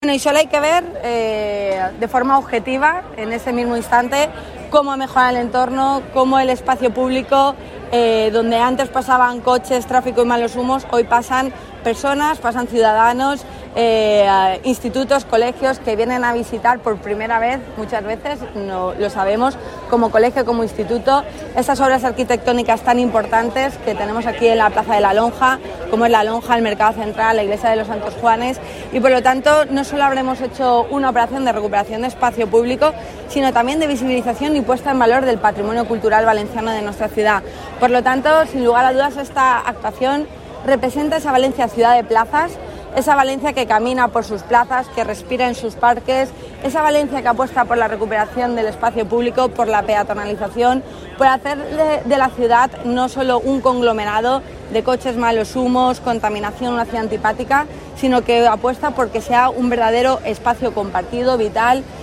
Bueno, y solo hay que ver de forma objetiva, en ese mismo instante, cómo mejora el entorno, cómo el espacio público, donde antes pasaban coches, tráfico y malos humos, hoy pasan personas, pasan ciudadanos, institutos, colegios que vienen a visitar por primera vez, muchas veces, no lo sabemos, como colegio, como instituto, esas obras arquitectónicas tan importantes que tenemos aquí en la Plaza de la Lonja, como es la Lonja, el Mercado Central, la Iglesia de los Santos Juanes, y por lo tanto no solo habremos hecho una operación de recuperación de espacio público, sino también de visibilización y puesta en valor del patrimonio cultural valenciano de nuestra ciudad. Por lo tanto, sin lugar a dudas, esta actuación representa esa Valencia ciudad de plazas, esa Valencia que camina por sus plazas, que respira en sus parques, esa Valencia que apuesta por la recuperación del espacio público, por la peatonalización, por hacer de la ciudad no solo un conglomerado de coches, malos humos, contaminación, una ciudad antipática, sino que apuesta por que sea un verdadero espacio compartido, vital,